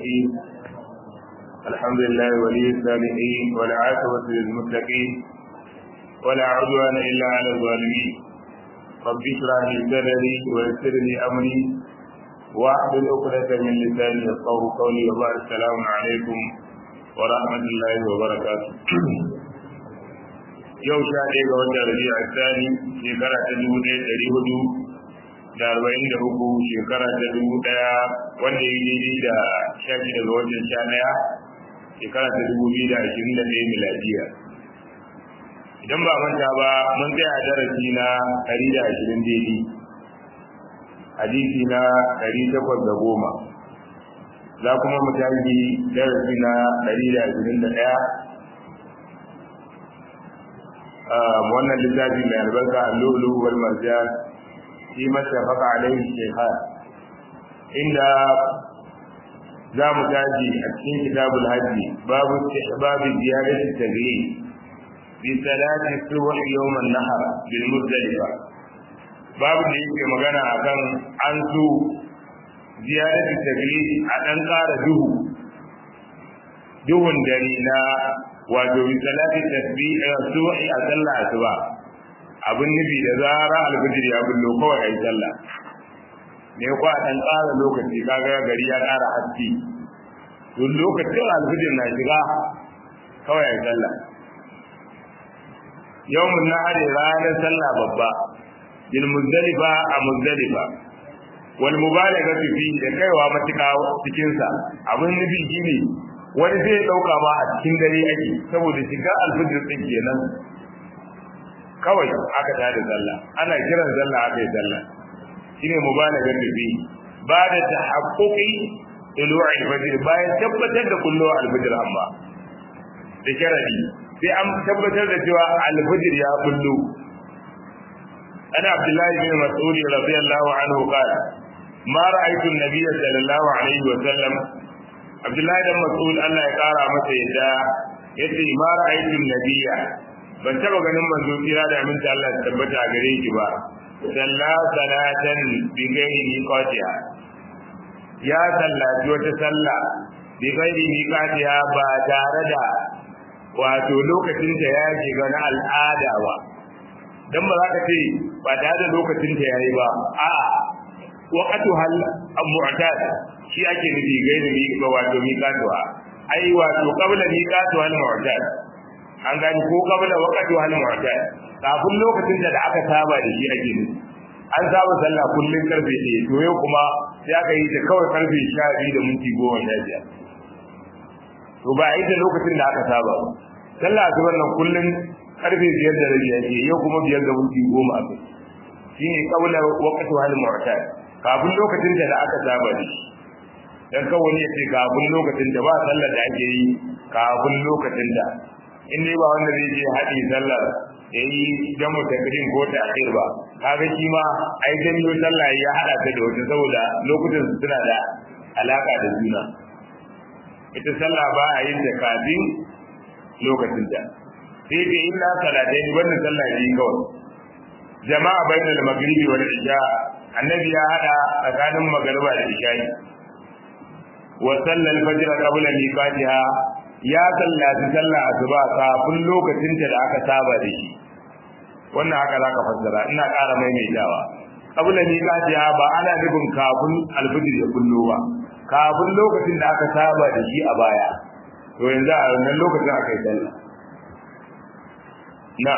الرحيم الحمد لله ولي الصالحين والعاقبة للمتقين ولا عدوان إلا على الظالمين رب اشرح لي صدري ويسر لي أمري واحلل عقدة من لساني يفقهوا قولي وبعد السلام عليكم ورحمة الله وبركاته yau 11 ga watan Rabi'a Thani shekara ta 1443 shekara ta 1000 wanda ya daidai da 16 ga watan 11 shekara ta 2021 miladiya. Idan ba manta ba mun tsaya darasi na 120 daidai hadisi na 810 za kuma mu tafi darasi na 121 wannan littafi mai albarka al-lulu wal marjan fi mattafaqa alayhi shaykhan inda za mu taji a cikin kitabul hajji babu istihbab ziyadati taghlib bi salati subh yawm an-nahr bil muzdalifa babu da yake magana akan an su ziyadati taghlib a dan ƙara duhun dare na wato bi salati tasbih subhi a sallah asuba abin nufi da zara alfajir ya bullo kawai ai sallah ne ko a dan ƙara lokaci kaga gari ya ƙara haske to lokacin alfajir na shiga kawai ai sallah yawmun nahar ranar sallah babba bil muzdalifa a muzdalifa wal mubalaghatu fi da kaiwa matuƙa cikin sa abin nufi shine wani zai dauka ba a cikin dare ake saboda shiga alfajir din kenan kawai aka tada sallah ana kiran sallah aka yi sallah shine mubalaghar bi ba da tahaqquqi tulu'i alfajr bayan tabbatar da kullu alfajr amma da sharadi sai an tabbatar da cewa alfajr ya kullu ana abdullahi bin mas'ud radiyallahu anhu qala ma ra'aytu an-nabiy sallallahu alaihi wa sallam Abdullahi dan Mas'ud Allah ya kara masa yadda yace ma ra'aytu nabiyya ban taba ganin manzo kira da aminta Allah ya tabbata a gare shi ba salatan bi ghairi miqatiha ya sallati wata sallah bi ghairi miqatiha ba tare da wato lokacin ta ya shiga na al'ada ba dan ba za ka ce ba tare da lokacin ta yayi ba a'a waqatu hal mu'tad shi ake nufi gairi mi ga wato miqatuwa ai wato qabla miqatuwa al-mu'tad an gani ko qabla waqtu al-mu'tad kafin lokacin da aka saba da shi ake nufi an saba sallah kullun karfe 1 to yau kuma sai aka yi ta kawai karfe 12 da minti 15 to ba ai da lokacin da aka saba ba sallah zuwa nan kullun karfe 5 da rabi ake yau kuma 5 da minti 10 ake shine qabla waqtu al-mu'tad kafin lokacin da aka saba da shi dan kawai ne ce kafin lokacin da ba sallar da ake yi kafin lokacin da in dai ba wanda zai je haɗi sallar yayi dan mutakaddim ko ta akhir ba kaga shi ma ai janyo sallah ya hada ta da wata saboda lokutan su suna da alaka da juna ita sallah ba a yin da kafin lokacin da sai dai illa salatain wannan sallah ne kawai jama'a bainal maghribi wal isha annabi ya hada tsakanin magriba da isha wa sallal fajr qabla miqatiha ya sallati sallah asuba kafin lokacin da aka saba da shi wannan haka zaka fassara ina ƙara maimaitawa qabla miqatiha ba ana nufin kafin alfajr ya kullo ba kafin lokacin da aka saba da shi a baya to yanzu a wannan lokacin aka yi sallah na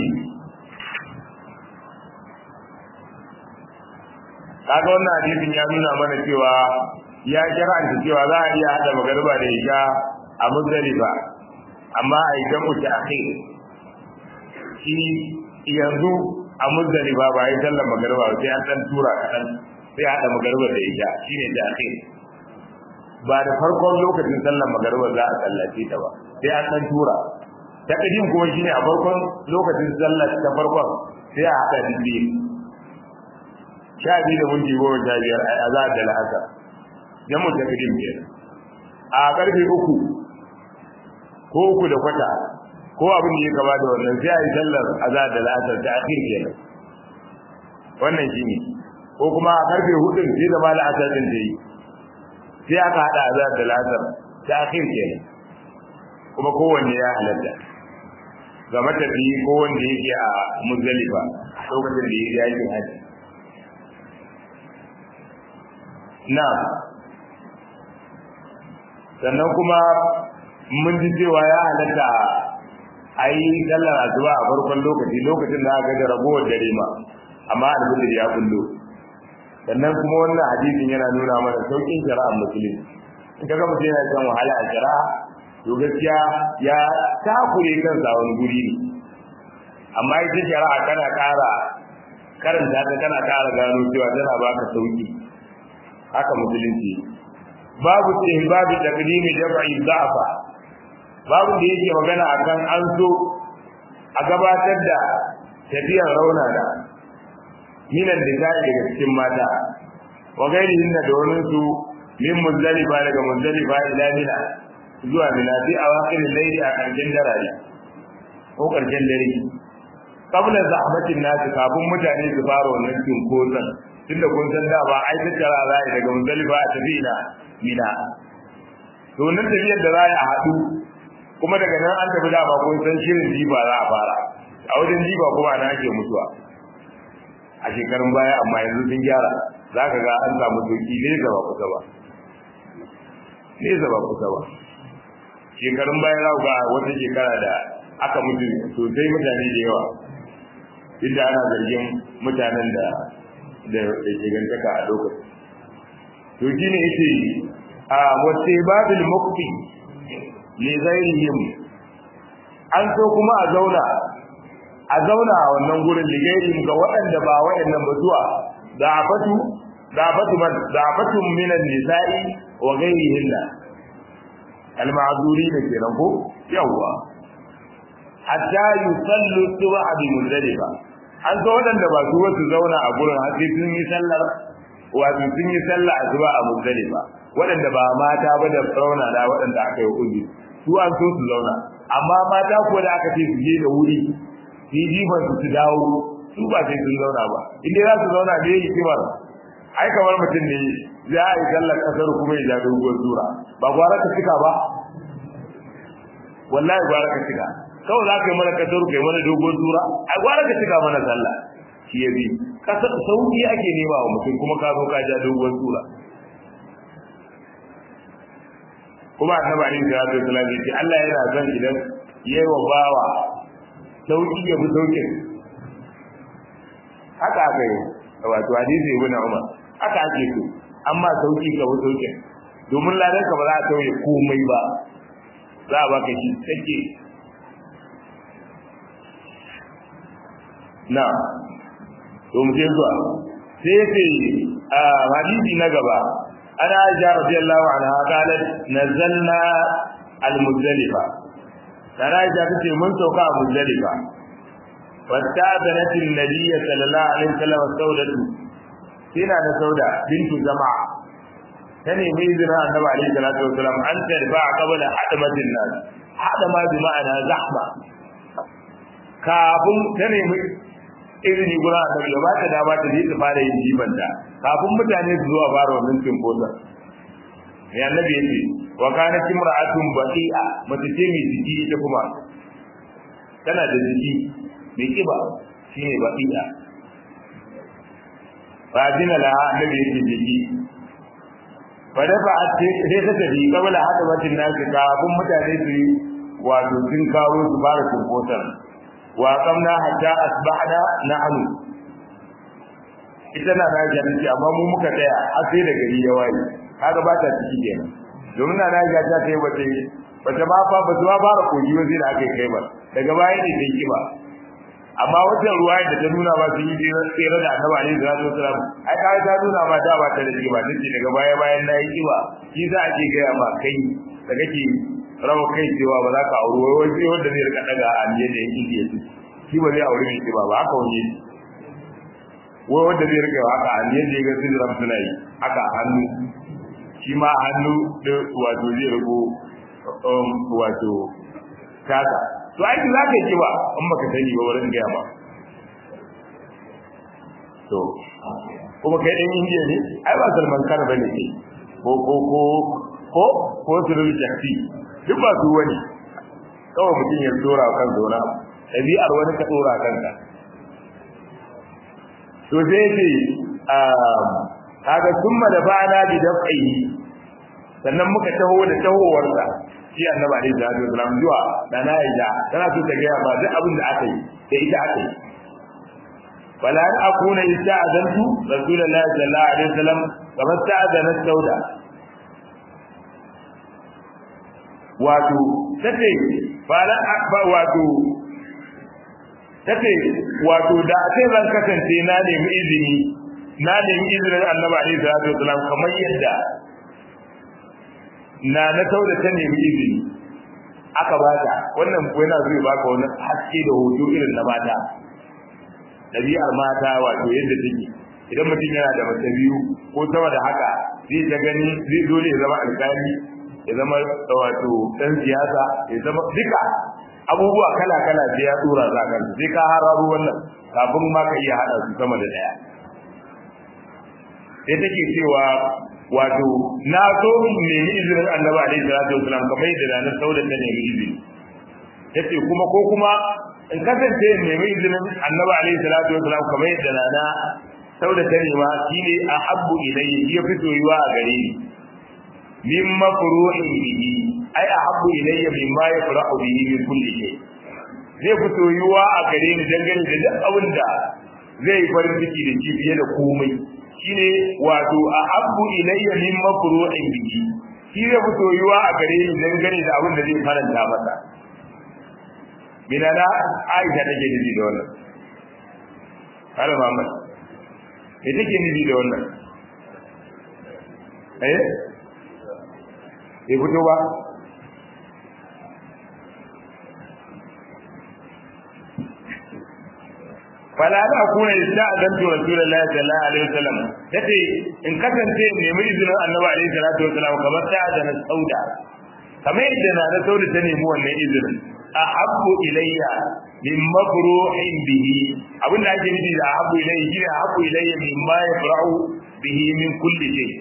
kaga wannan hadisin ya nuna mana cewa ya kiranta cewa za a iya hada magariba da isha a muzdalifa amma a yi jamu ta akhir shi yanzu a muzdalifa ba yi sallar magariba sai an dan tura kaɗan sai hada magariba da isha shine ta akhir ba da farkon lokacin sallar magariba za a sallace ta ba sai an dan tura ta kadin kuma shine a farkon lokacin sallar ta farkon sai a hada dindi 12 da minti 15 a azar da la'asar jamu ta kadin biyar a karfe 3 ko 3 da kwata ko abin da ya gaba da wannan sai a yi sallar azar da la'asar ta akhir kenan wannan shine ko kuma a karfe 4 sai da la'asar din da yi sai aka hada azhar da lasar ta akhir kenan kuma kowanne ya halatta ga matafiyi ko wanda yake a Muzdalifa lokacin da yake yakin haji na sannan kuma mun ji cewa ya halatta a yi sallar asuba a farkon lokacin da aka ga ragowar dare ma amma alfajir ya kullo sannan kuma wannan hadisin yana nuna mana saukin shari'ar musulmi in kaga mutum yana kan wahala a shari'a to gaskiya ya takure kansa wani guri ne amma ita shari'a kana ƙara karanta ta kana ƙara gano cewa tana baka sauki haka musulunci babu babu taqdimi dab'i da'fa babu da yake magana akan an so a gabatar da tafiyar raunana minan da zai daga cikin mata wa gairihin da wani su min Muzdalifa daga Muzdalifa ila Mina zuwa Mina fi awakhir al-layl a karshen dare ko karshen dare kabla zahmatin nas kafin mutane su fara wannan cinkoson tunda kun san da ba ai ta tara zai daga Muzdalifa a tafi ina Mina to nan tafiyar da zai a hadu kuma daga nan an tafi da ba kun san shirin jiba za a fara a wajen jiba kuma ana ake mutuwa a shekarun baya amma yanzu sun gyara za ka ga an samu doki ne zaba kusa ba shekarun baya za ga wata shekara da aka mutu sosai mutane da yawa inda ana zargin mutanen da shigantaka a lokacin to shi ne yake a wasu babil mukti ne zairihim an so kuma a zauna a wannan gurin ligairin ga waɗanda ba waɗannan ba zuwa da'afatu minan nisa'i wa ghairihinna al-ma'zuri da kenan ko yawa hatta yusallu subha bi Muzdalifa an so waɗanda ba su wasu zauna a gurin har sai sun yi sallar wato sun yi sallah asuba a Muzdalifa waɗanda ba mata ba da rauna da waɗanda aka yi uzi su an so su zauna amma mata ko da aka ce su je da wuri su jifan su dawo su ba sai sun zauna ba inda za su zauna da yi kimar ai kamar mutum ne za a yi sallar kasar kuma ya ja doguwar sura ba gwara ka cika ba wallahi gwara ka cika kawai za ka yi mana kasar ka yi mana doguwar sura ai gwara ka cika mana sallah shi ya bi kasar sauki ake nema wa mutum kuma ka zo ka ja doguwar sura kuma annabi alaihi salatu wasallam ya ce Allah yana son idan yayi wa bawa sauki ya bi saukin haka aka yi wato hadisi ibn Umar haka ake so amma sauki ka bi saukin domin ladan ka ba za a tauye komai ba za a baka shi take na to mu je zuwa sai yace hadisi na gaba ana Aisha radiyallahu anha qalat nazalna al-Muzdalifa dan Aisha tace mun sauka a Muzdalifa واستأذنت النبي صلى الله عليه وسلم سودة هنا سودة بنت جماعة تني ميزنا النبي عليه الصلاة والسلام أن ترفع قبل حدمة الناس حدمة بمعنى زحمة kafin ta nemi izini gurin annabi ba ta da ba ta je ta fara yin jibanta kafin mutane su zuwa fara wannan cinkosa ya annabi yace wa kanat imra'atun baqi'a mace ce mai jiki ita kuma tana da jiki mai kiba shine baqi'a fa dina la annabi yace jiki fa da fa sai ta tafi kabla hadabatin nasi kafin mutane su yi wato sun kawo su fara cinkosa wa qamna hatta asbahna na'lu ita na da jannati amma mu muka tsaya har sai da gari ya waye kaga ba ta ciki kenan domin na da ta kai bata ba fa ba zuwa bara koji wai da aka kai ba daga baya ne sai kiba amma wajen ruwaya da ta nuna ba su yi tsere da Annabi alaihi salatu wasalam ai ka ta nuna ma da ba ta da kiba tace daga baya bayan nayi kiba shi za a ke ga ma kai da kake rawa kai cewa ba za ka auri wai sai wanda zai rika daga aliye da yake yi shi ba zai aure shi ba haka wani wai wanda zai rika haka aliye da yake sun ram suna yi haka hannu shi ma hannu da wato zai rubo wato kasa to ai za ka yi ba in baka sani ba wurin gaya ma to kuma kai dan indiya ne ai ba Salman Khan bane kai ko sirrul jahdi duk ba su wani kawai mutum ya tsora kan zona ɗabi'ar wani ka tsora kanka to sai ce kaga summa da bana bi dafai sannan muka taho da tahowarsa shi annabi alaihi salatu wasallam zuwa dana Aisha tana so ta ga ba duk abin da aka yi da ita aka yi wala an akuna ista'adantu rasulullahi sallallahu alaihi wasallam kama sta'adana sauda wato tace fara wato da sai zan kasance na nemi izinin annabi alaihi salatu wasallam kamar yadda na sauda ta nemi izini aka bata wannan ko yana zai baka wani haske da hoto irin na mata dabi'ar mata wato yadda take idan mutum yana da mace biyu ko sama da haka zai ta gani zai dole ya zama alƙali ya zama wato dan siyasa ya zama duka abubuwa kala sai ya tsora za ka sai ka hararo wannan kafin ma ka iya hada su sama da daya sai take cewa wato na so nemi izinin annabi alaihi salatu wasallam kamar yadda na sauda ta nemi izini yace kuma in kasance nemi izinin annabi alaihi salatu wasallam kamar yadda na sauda ta nema shine ahabbu ilayhi ya fito yiwa a gare ni mimma furu'i bihi ai ahabbu ilayya mimma yafra'u bihi min kulli shay zai fito yiwa a gare ni dangane da duk abin da zai farin ciki da shi fiye da komai shine wato ahabbu ilayya mimma furu'i bihi shi zai fito yiwa a gare ni dangane da abin da zai faranta masa bilala Aisha take nufi da wannan har Muhammad me take nufi da wannan fito ba fala da kuna ista'adantu rasulullahi sallallahu alaihi wasallam yace in kasance nemi izinin annabi alaihi salatu wasallam kamar sa'adana sauda kamar yadda na sauda ta nemi wannan izinin ahabbu ilayya min mafruhin bihi abinda ake nufi da ahabbu ilayya shine ahabbu ilayya mimma yafra'u bihi min kulli shay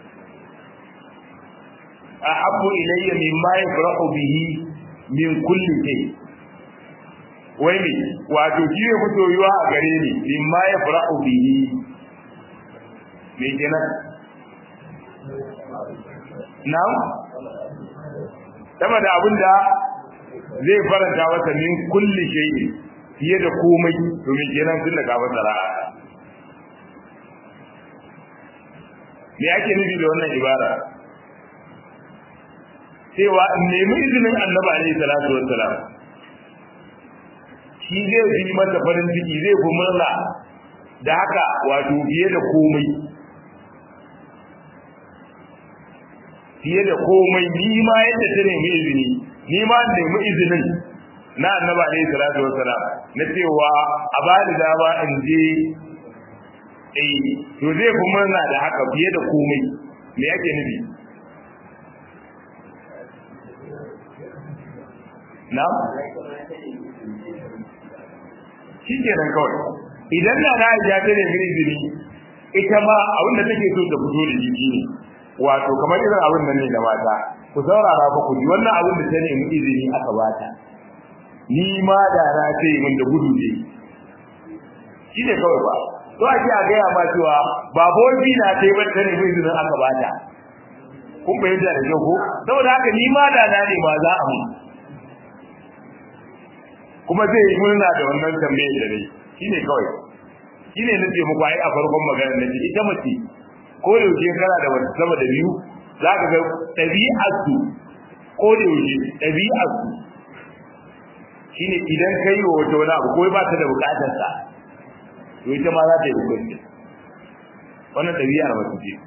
ahabbu ilayya mimma yafra'u bihi min kulli shay wai ne wato shi ne fito yiwa a gare ni mimma yafra'u bihi me kenan na'am sama da abinda zai faranta masa min kulli shay'in fiye da komai to me kenan tun daga fasara me ake nufi da wannan ibara cewa nemi izinin annabi alaihi salatu wassalam shi zai yi masa farin ciki zai fi murna da haka wato fiye da komai ni ma yadda ta nemi izini ni ma nemi izinin na annabi alaihi salatu wassalam na cewa a bani dama in je to zai fi murna da haka fiye da komai me yake nufi na shi kenan kawai idan na ya ta nemi izini ita ma abin da take so ta fito da jiki ne wato kamar irin abin nan ne da mata ku saurara ba ku ji wannan abin da ta nemi izini aka bata ni ma da na ce min da gudu ne shi ne kawai ba to ake a gaya ma cewa ba bobi na ta yi ba ta nemi izinin aka bata kun bayyana da kyau ko saboda haka ni ma da na ne ma za a mu kuma zai yi murna da wannan tambayar da dai shine kawai shine nace muku ai a farkon magana nace ita mace ko da yake kana da wata sama da biyu zaka ga tabi'atu ko da yake tabi'atu shine idan kai wa wata wani abu ko ba ta da bukatar sa to ita ma za ta yi bukatar wannan tabi'ar mace ce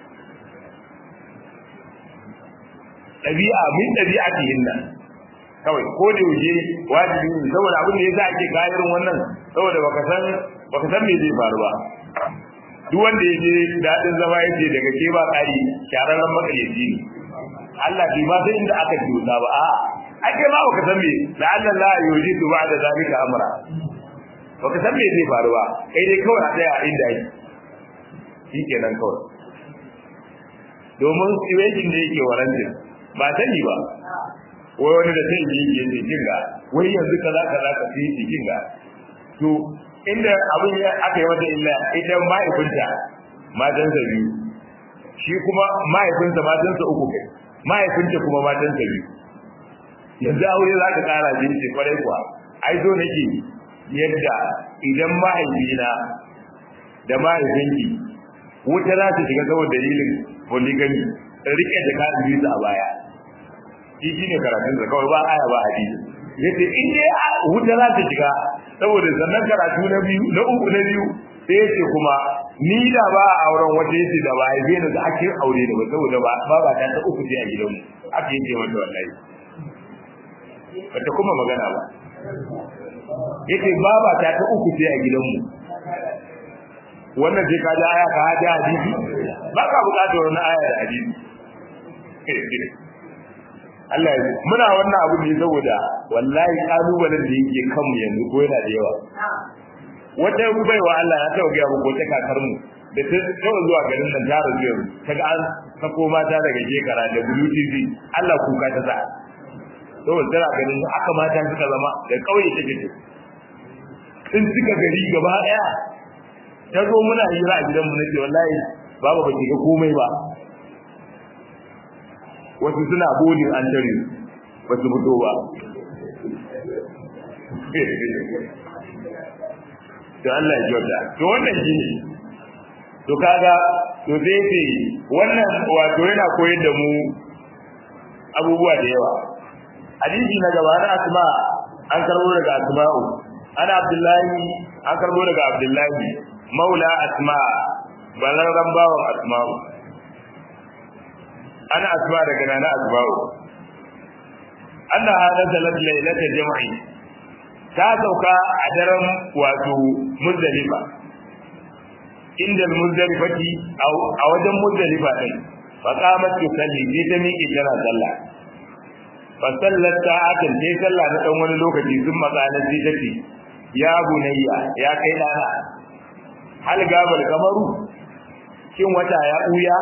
tabi'a min tabi'atihin nan kawai ko da yaje wajibi ne saboda abin da yasa ake gairin wannan saboda baka san me zai faru ba duk wanda yaje dadin zama yace daga ke ba kari shararren makaryaci ne Allah bai ma sai inda aka dosa ba a ake ma baka san me la Allah la yujidu ba'da zalika amra baka san me zai faru ba kai dai kawai a tsaya inda yake shikenan kawai domin tsiwekin da yake warantin ba sani ba wai wani da sai yi yake kinga wai yanzu kaza ka sai yi kinga to inda abin ya aka yi wata illa ita mahaifinta matansa biyu shi kuma mahaifinsa matansa uku kai mahaifinta kuma matansa biyu yanzu aure za ka kara jin ce kwarai kuwa ai zo nake yadda idan mahaifina da mahaifinki wuta za su shiga saboda dalilin polygamy rike da ka biyu a baya shi ne karatun da kawai ba aya ba hadisi yace in dai wuta za ta shiga saboda sannan karatu na biyu na uku na biyu sai yace kuma ni da ba a auren wata yace da ba ai da ake aure da ba saboda ba ta uku ce a gidanmu ake yake wanda wallahi bata kuma magana ba yace baba ta uku ce a gidanmu wannan sai ka ji aya ka haji hadisi ba ka bukatar wani aya da hadisi Allah ya muna wannan abu ne saboda wallahi kalubalen da yake kanmu yanzu ko yana da yawa wata baiwa Allah ya taɓa ga mu ko ta kakar mu da ta taɓa zuwa garin nan ta rasu yanzu kaga an sako mata daga shekara da BlueTV Allah kuka ta sa saboda tana ganin aka mata suka zama da kauye take ce in suka gari gaba daya ta zo muna hira a gidan mu nace wallahi babu baki ga komai ba wasu suna bodin an tare ba su fito ba to Allah ya jota to wannan shine to kaga to dai ce wannan wato yana koyar da mu abubuwa da yawa hadisi na gaba na asma an karbo daga asma'u ana abdullahi an karbo daga abdullahi maula asma balaran bawan asma'u ana asma daga nana asma'u anna hada salat lailata jam'i ta sauka a daren wato muzdalifa inda muzdalifati a wajen muzdalifa din fa qamat tusalli bi ta miƙe tana sallah fa sallat ta'atan sai sallah na dan wani lokaci sun makala sai tace ya bunayya ya kai dana hal gabal kamaru kin wata ya buya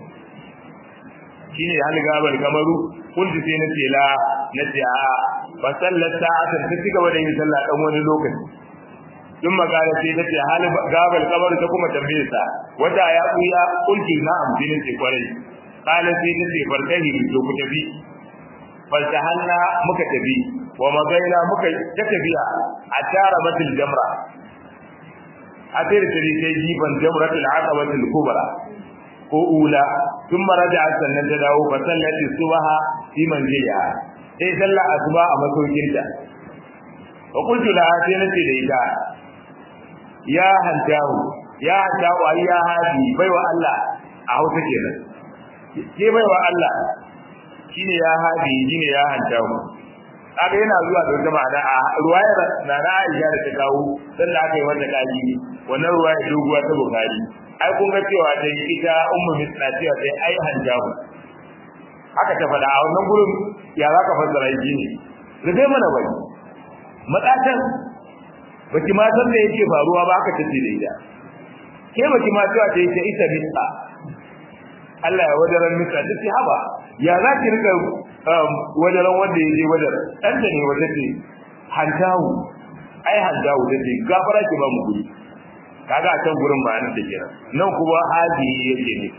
shine hal gabal kamaru kunti sai na ce la na ce a fa sallat ta'atan ta cigaba da yin sallah dan wani lokaci sun magana sai ta ce hal gabal kamaru ta kuma tambaye sa wata ya buya kunti na'am dinin ce kwarai qala sai ta ce farkahi to ku tafi faltahanna muka tafi wa magaina muka ta tafiya a tara matil jamra a tare tare sai jifan jamratul aqabatul kubra ko ula thumma raja'a sannan ta dawo fa sallati subha fi manziliha sai sallar asuba a masaukinta wa qultu la sai nace da ita ya hantahu ya hadi baiwa Allah a Hausa kenan ke baiwa Allah shine ya hadi shine ya hantahu kaga yana zuwa da wata ma'ana a ruwayar na Aisha da ta kawo sallah aka yi wata kaji wannan ruwaya doguwa ta Bukhari ai kun ga cewa da ita ummu misna cewa sai ai hanjahu haka ta fada a wannan gurin ya zaka fassara shi ne rufe mana bai madatan baki ma san da yake faruwa ba aka tace da ita ke baki ma cewa da yake ita misna Allah ya wadaran misna tace haba ya zaki rika wadaran wanda yake wadar dan da ne wata ce hanjahu ai hanjahu da ce gafara ki ba mu guri kaga a can gurin bayanin da kira nan kuma haji yake ne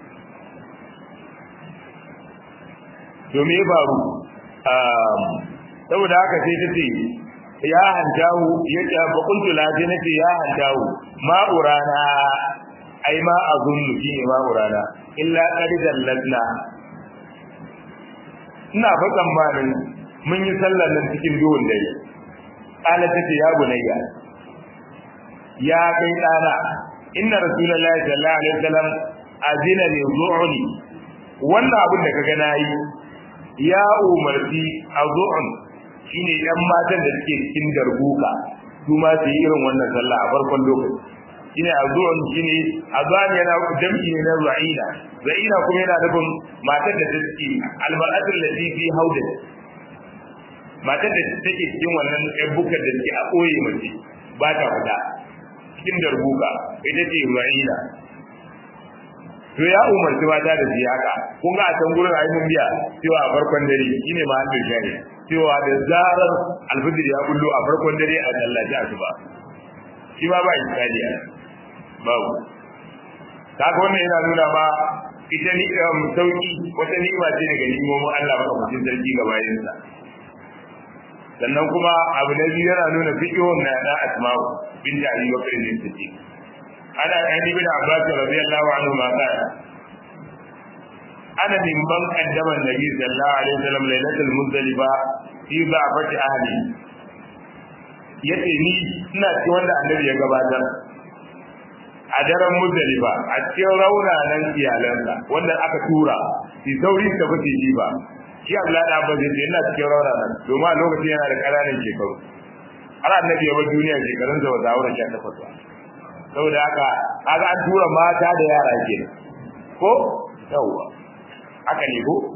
to me faru saboda haka sai tace ya hanjahu yace ba kuntu la je nace ya hanjahu ma urana ai ma azunnu shi ma urana illa qadidan ladna ina fa tsammanin mun yi sallar nan cikin duhun dare kana tace ya bunayya ya kai dana inna rasulullahi sallallahu alaihi wasallam azina li zu'ni wannan abin da kaga nayi ya umarci azun shine yan matan da suke cikin darbuka su ma su yi irin wannan sallah a farkon lokaci shine azun shine azan yana jam'i ne na ra'ina ra'ina kuma yana nufin matan da take almar'atu allati fi hawdin matan da take cikin wannan bukar da take a koyi mace ba ta fita cikin darbuka ita ce ra'ina to ya umarci mata da su haka kun ga a can gurin ayi mun biya cewa a farkon dare shine ma hadin shari cewa da zarar alfijir ya bullo a farkon dare a sallaci asuba shi ma ba iskali a babu kaga wannan yana nuna ma ita ni sauki wata ni'ima ce daga ni'imomin Allah maka mutum sarki ga bayinsa sannan kuma abu na biyu yana nuna fiqhun na asma'u binta Abi Bakr ne take ana Ali bin Abbas radiyallahu anhu ma kana ana mimman qaddama Nabi sallallahu alaihi wasallam lailatul muzdalifa fi ba'ati ahli yace ni ina ci wanda annabi ya gabatar a daren muzdalifa a cikin raunanan iyalansa wanda aka tura shi sauri da bace shi ba shi Allah da ba zai yana cikin raunanan domin a lokacin yana da ƙananan shekaru har annabi ya bar duniya shekarun sa wata aure 18 saboda haka kaga an tura mata da yara ke ko yawa haka ne ko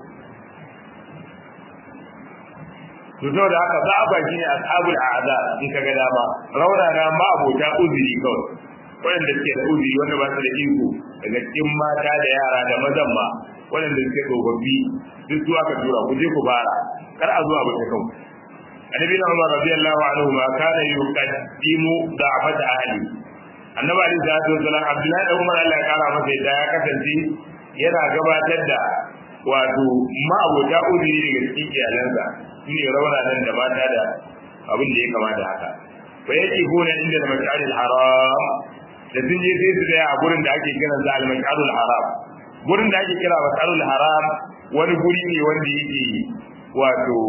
to saboda haka za a ba shi ne ashabul a'za in kaga dama raunana ma abota uzuri kawai wanda suke da uzuri wanda ba su da iko daga cikin mata da yara da mazan ma wanda suke tsofaffi duk su aka tura ku je ku bara kar a zuwa bata kau annabi Umar radiyallahu anhu ma kana yuqaddimu da'afat ahli annabi ali sallallahu alaihi wasallam Abdullahi da Umar Allah ya kara masa yadda ya kasance yana gabatar da wato ma'abota uzuri daga cikin iyalansa shine raunanan da mata da abin da ya kamata haka wa yaqifuna inda al-mash'ar al-haram da sun je sai su tsaya a gurin da ake kiran sa al-mash'ar al-haram gurin da ake kira mash'ar al-haram wani guri ne wanda yake wato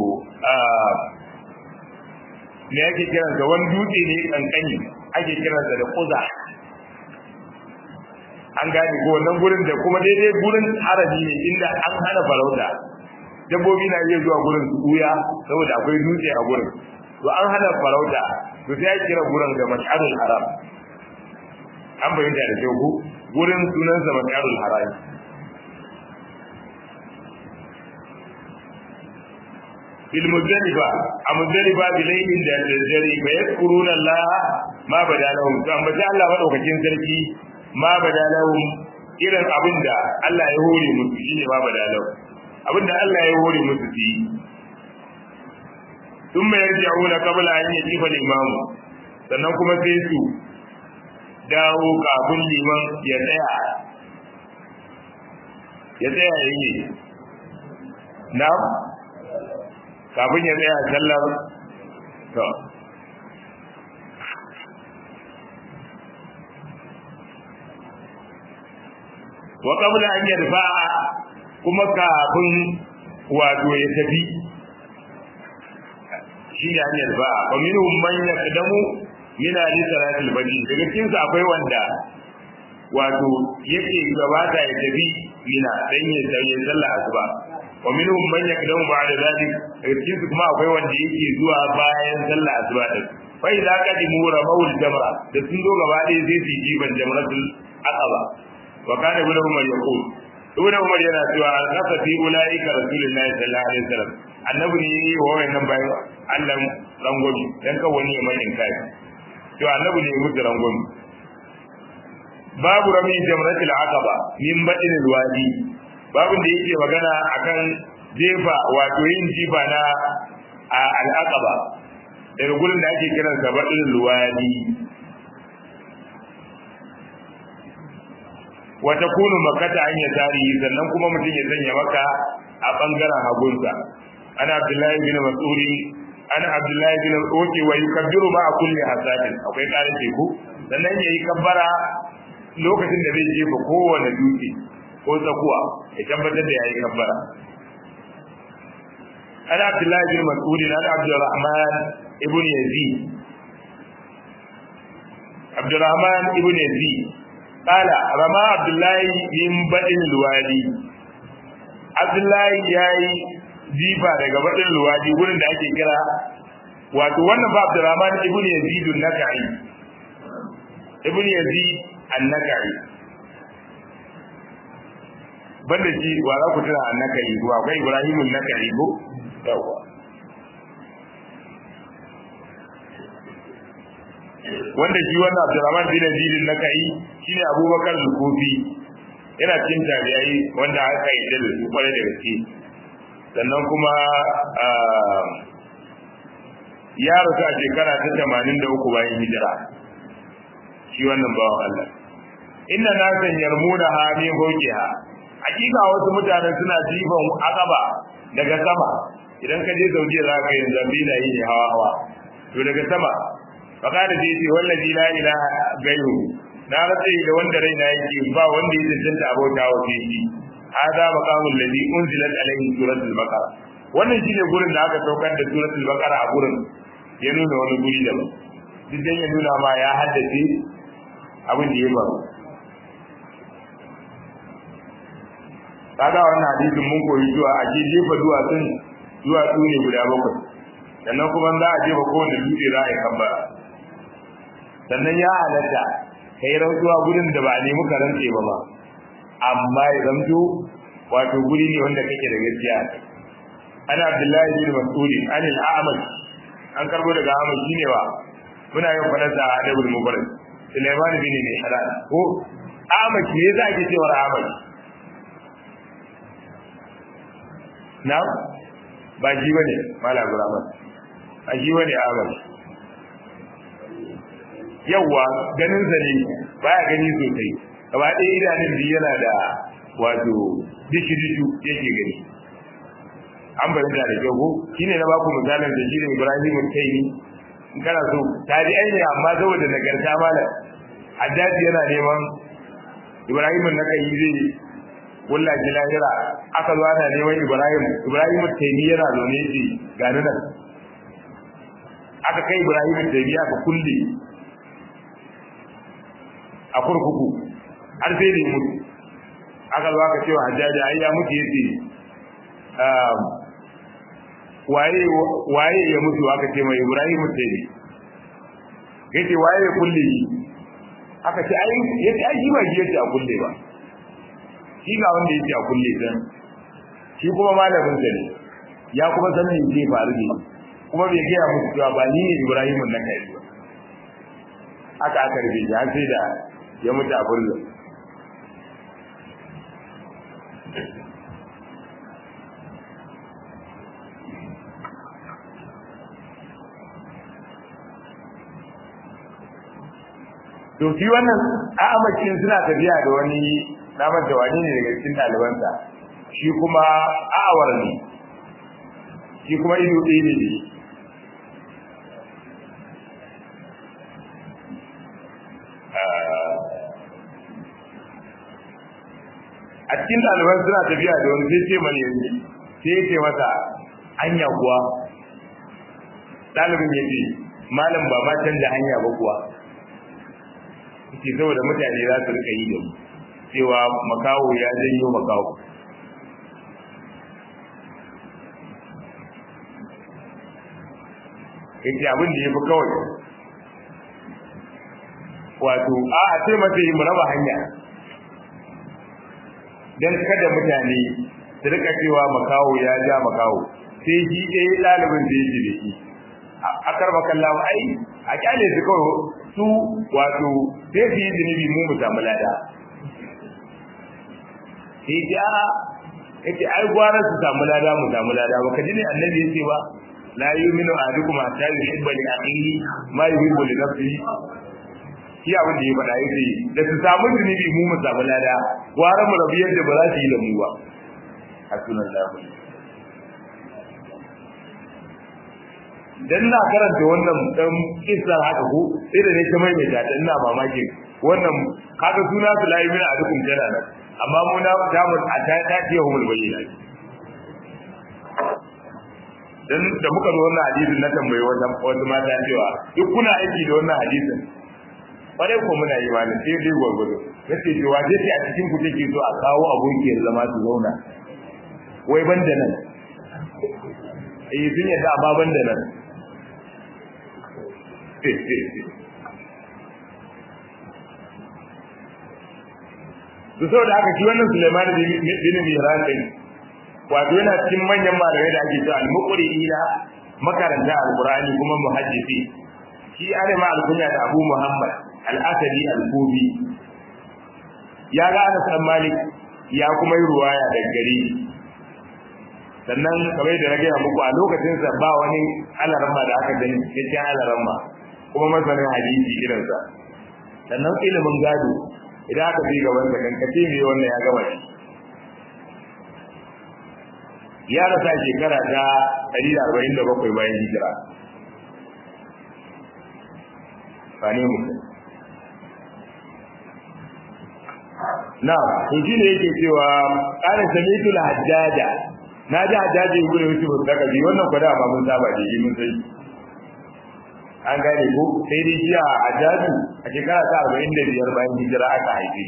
me ake kiran sa wani dutse ne kankani ake kiran sa da quza an gane ko wannan gurin da kuma daidai gurin haraji ne inda an hana farauta dabbobi na iya zuwa gurin su buya saboda akwai dutse a gurin to an hana farauta to sai ya kira gurin da mash'arul haram an bayyana da kyau gurin sunan sa mash'arul haram bil muzdalifa a muzdalifa bilailin da dare fa yadkuruna Allah ma badalahum to an bata Allah madaukakin sarki ma badalahum irin abinda Allah ya hore musu shine ma badalahum abinda Allah ya hore musu shi thumma yarji'una qabla an yajiba al-imam sannan kuma sai su dawo kafin liman ya tsaya yayi na'am kafin ya tsaya sallar to wa qabla an yarfa kuma kafin wato ya tafi shi ne an yarfa wa minhum man yaqdamu min al-salatil fajr daga cikin su akwai wanda wato yake gabata ya tafi mina dan ya tafi sallar asuba wa minhum man yaqdamu ba'da zalik daga cikin su kuma akwai wanda yake zuwa bayan sallar asuba din fa idza qadimu ramawul jamra da sun zo gaba ɗaya sai su yi ban jamratul aqaba wa kana ibn umar yaqul ibn umar yana cewa nasa fi ulaika rasulullahi sallallahu alaihi wasallam annabi ne wa wannan bayan Allah rangomi dan ka wani ya mai kai to annabi ne mutu rangomi babu rami jamratul aqaba min badin alwadi babu da yake magana akan jefa wato yin jifa na al-aqaba daga gurin da ake kiransa badin alwadi wata kunu makata an ya tarihi sannan kuma mutum ya sanya maka a bangaren hagunsa ana abdullahi bin mas'udi ana abdullahi bin oke wa yukabbiru ma a kulli hasadin akwai karin teku sannan ya yi kabbara lokacin da zai jefa kowane dutse ko tsakuwa ya tabbatar da ya yi kabbara ana abdullahi bin mas'udi ana abdurrahman ibn yazid abdurrahman ibn yazid قال رمى عبد الله من بدن الوادي عبد الله yayi jifa daga badin alwadi gurin da ake kira wato wannan ba Abdurrahman ibn Yazid an-Nakai ibn Yazid an-Nakai banda shi wa za ku tuna an-Nakai ko akwai Ibrahim an-Nakai ko yawa wanda shi wannan Abdurrahman bin Yazid an-Nakai shine Abubakar al-Kufi yana cikin tabi'ai wanda aka yi da su kwarai da gaske sannan kuma ya rasu a shekara ta 83 bayan hijira shi wannan bawan Allah inna nasan yarmuna ha min fawqiha hakika wasu mutanen suna jifan akaba daga sama idan ka je Saudiya za ka yi zambina yi hawa to daga sama faqala ji ce wallazi la ilaha ghayru na rantsi da wanda raina yake ba wanda ya tantance abota wa shi hada maqamul ladhi unzilat alayhi suratul baqara wannan shine gurin da aka saukar da suratul baqara a gurin ya nuna wani guri daban duk dan ya nuna ma ya haddace abin da ya faru kaga wannan hadisin mun koyi cewa a je jefa duwatsun duwatsu ne guda 7 sannan kuma za a jefa kowane dutse za a yi kambara sannan ya halatta kai rantsuwa gurin da ba a nemi ka rantse ba ma amma ya zamto wato guri ne wanda kake da gaskiya ana Abdullahi bin Mas'ud an al-A'mash an karbo daga A'mash shine wa muna yin fadarsa a Adabul Mubarak Sulaiman bin Mihran ko A'mash ne za ki cewa A'mash na ba shi bane Malam Ibrahim a shi bane A'mash yawa ganin zane baya gani sosai gaba ɗaya idanun da yana da wato dishi-dishu yake gani an bari da kyau ko shine na baku misalin da shine Ibrahim al-Taymi in kana so tabi'ai ne amma saboda nagarta malam Haddadi yana neman Ibrahim an-Nakai zai wallahi lahira aka zo ana neman Ibrahim al-Taymi yana zaune shi gani nan aka kai Ibrahim al-Taymi aka kulle a kurkuku har sai da mutu aka zo aka cewa Hajjaji ai ya mutu yace waye ya mutu aka ce mai Ibrahim sai yace waye ya kulle shi aka ce ai yace ai shi ba shi yace a kulle ba shi ga wanda yace a kulle dan shi kuma malamin sa ne ya kuma san me zai faru ne kuma bai ga musu cewa ba ni Ibrahim na kai ba aka rubi ya sai da ya mutu a kullum to shi wannan a'amacin suna tafiya da wani namar da wani ne daga cikin ɗalibansa shi kuma a'awar ne shi kuma ido ɗaya ne a cikin ɗaliban suna tafiya da wani sai ce mani yanzu sai ya ce masa hanya kuwa ɗalibin ya ce malam ba ma canza hanya ba kuwa ke saboda mutane za su rika yi da mu cewa makawo ya janyo makawo yake abin da ya fi kawai wato a ce mata yi mu raba hanya don kada mutane su rika cewa makawo ya ja makawo sai shi ɗaya ɗalibin da yake da shi a karba kallon ai a kyale su kawai su wato sai su yi zunubi mu samu lada sai ji a yake ai gwara su samu lada mu samu lada ba ka ji ne annabi yace ba la yu'minu ahadukum hatta yuhibba li akhihi ma yuhibbu li nafsihi shi abin da ya faɗa yace da su samu zunubi mu samu lada gwara mu rabu yadda ba za su yi da mu ba hasbunallahu dan na karanta wannan dan kissar haka ko sai da ne ta mai da ina mamakin wannan kaga suna su layi mina a dukkan jana nan amma mu na da mu a ta ce humul bayyina dan da muka zo wannan hadisin na tambayi wata mata cewa duk kuna aiki da wannan hadisin bare ko muna yi malin sai dai gwargwado yace cewa dai a cikin ku take so a kawo abokiyar zama su zauna wai banda nan sun yadda amma banda nan su sau da aka ci wannan Suleiman bin Mihran din wato yana cikin manyan malamai da ake cewa al-muqri'ina makaranta al-Qur'ani kuma muhaddisi shi ana ma al-kunya da Abu Muhammad al-Asadi al-Kufi ya ga Anas bin Malik ya kuma yi ruwaya da gari sannan kamar da na gaya muku a lokacinsa ba wani alaramma da aka gani cikakken alaramma kuma masanin hadisi irinsa sannan ilimin gado idan aka fi gaban sa kankace ne wannan ya gaba shi ya rasa shekara ta 147 bayan hijira bane mu na to shine yake cewa qala sami'tu al-hajjaja na ji hajjaji ibn yusuf al-thaqafi wannan kwada ba mun saba da shi mun sai an gane ko sai dai shi a hajjaji a shekara ta 45 bayan hijira aka haife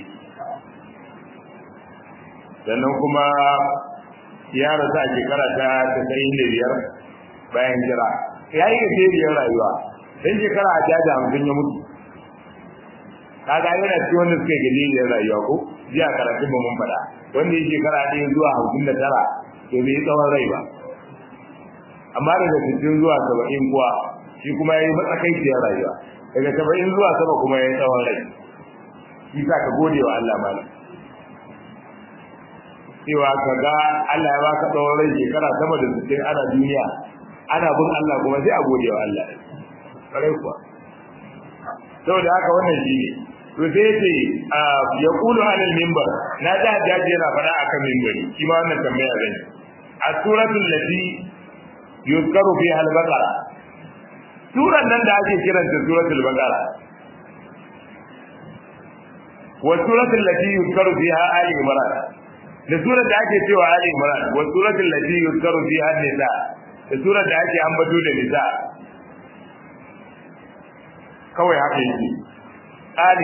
sannan kuma ya rasu a shekara ta 95 bayan hijira yayi gajeriyar rayuwa dan shekara hajjaji 50 ya mutu kaga yana cikin wanda suka gajeriyar rayuwa ko jiya karatun ba mun fada wanda yake shekara 1 zuwa 59 to bai tsawon rai ba amma daga 60 zuwa 70 kuwa shi kuma yayi matsakaiciyar rayuwa daga 70 zuwa 70 kuma yayi tsawon rai shi ka gode wa Allah malam cewa kaga Allah ya baka tsawon rai shekara sama da 60 ana duniya ana bin Allah kuma sai a gode wa Allah kare kuwa saboda haka wannan shi ne to sai yace ya kulu alal minbar na da jaji yana fada akan minbari shi ma wannan tambaya zan yi as-suratul lati yuzkaru fiha al-baqara suran nan da ake kiranta suratul baqara wa suratul lati yuzkaru fiha ali imran da surar da ake cewa ali imran wa suratul lati yuzkaru fiha an-nisa da surar da ake ambato da nisa kawai haka yake ali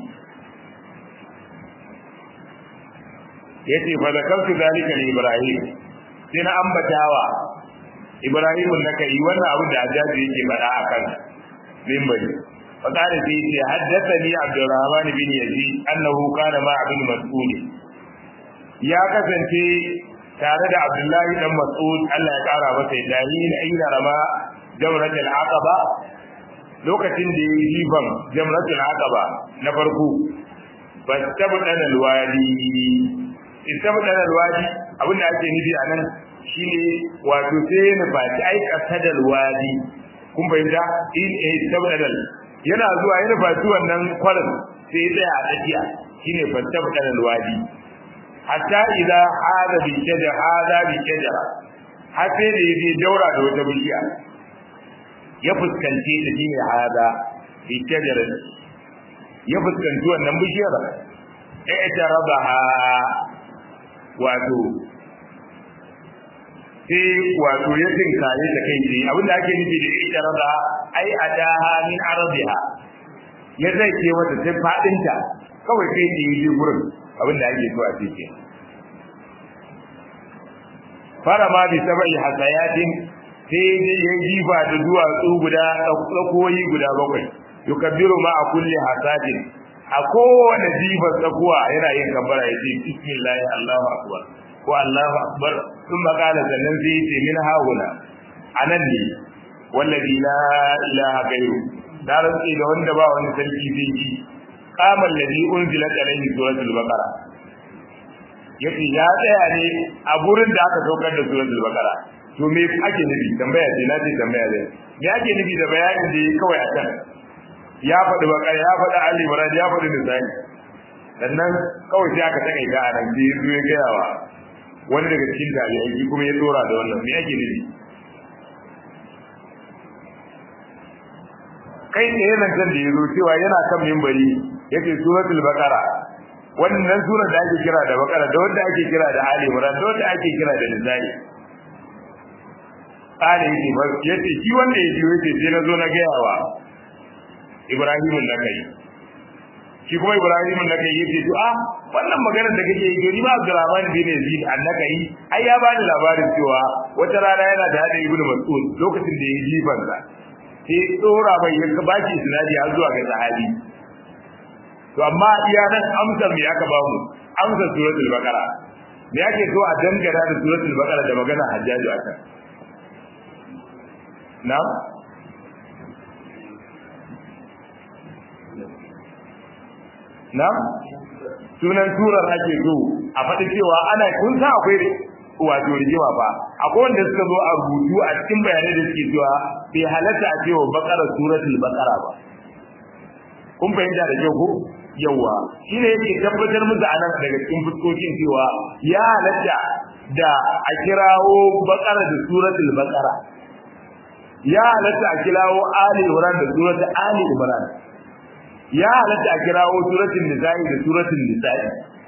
yace fa zakartu zalika li ibrahim sai na ambatawa ibrahim da kai wannan abu da ajaji yake fada akan mimbari fa kare sai yace haddathani abdurrahman bin yazid annahu kana ma ibn mas'ud ya kasance tare da abdullahi dan mas'ud Allah ya kara masa dalilin aina rama jamratul aqaba lokacin da yayi jifan jamratul aqaba na farko fastabdana alwadi istabdana alwadi abinda ake nufi anan shine wato sai na fati ai kasadal wadi kun bayyana in istabdana yana zuwa yana fati wannan kwarin sai tsaya a tsakiya shine fastabdana alwadi hatta idza hada bi shajara har sai da yaje daura da wata bishiya ya fuskanci ta shine hada bi shajara ya fuskanci wannan bishiyar ita rabaha wato sai wato ya tinkare ta kai ce abinda ake nufi da ita rabaha ai adaha min ardiha ya zai ce wata ta fadinta kawai kai da yi gurin abinda ake so a cikin fara ma bi sabai hasayatin sai ya jifa da duwatsu guda tsakoyi guda 7 yukabbiru ma a kulli hasadin a kowane jifar tsakuwa yana yin kabbara ya ce bismillah Allahu akbar ko Allahu akbar sun makala sannan sai ya ce min haula anan ne wallazi la ilaha gairu da rantsi da wanda ba wani sarki zai yi qamal ladhi unzilat alayhi suratul baqara yace ya tsaya ne a gurin da aka saukar da suratul baqara to me ake nufi tambaya ce na ce tambaya ne me ake nufi da bayanin da yake kawai akan ya faɗi bakar ya faɗi ali murad ya faɗi misali sannan kawai sai aka taka ita a nan sai ya zo ya gaya wa wani daga cikin tabi'ai kuma ya dora da wannan me ake nufi kai tsaye nan can da ya zo cewa yana kan mimbari yace suratul baqara wannan surar da ake kira da baqara da wanda ake kira da ali murad da wanda ake kira da nisa'i ali yace shi wanda ya ji yace sai na zo na gaya wa Ibrahim nakai shi kuma Ibrahim nakai yace to wannan maganar da kake yi ni ba Abdurrahman bin Yazid annakai ai ya bani labarin cewa wata rana yana da hada Ibn Mas'ud lokacin da yayi jifansa sai dora bai ya baki sinadi har zuwa ga sahabi to amma iya nan amsar me aka ba mu amsar suratul baqara me yake so a dangana da suratul baqara da magana Hajjaju akan na'am na'am sunan surar ake so a faɗi cewa ana kun sa akwai wato rigima fa akwai wanda suka zo a rubutu a cikin bayanai da suke cewa bai halatta a cewa bakara suratul bakara ba kun fahimta da kyau ko yawa shine yake tabbatar musu anan daga cikin fuskokin cewa ya halatta da a kirawo bakara da suratul bakara ya halatta a kirawo ali imran da suratul ali imran ya halatta a kirawo suratul nisa'i da suratul nisa'i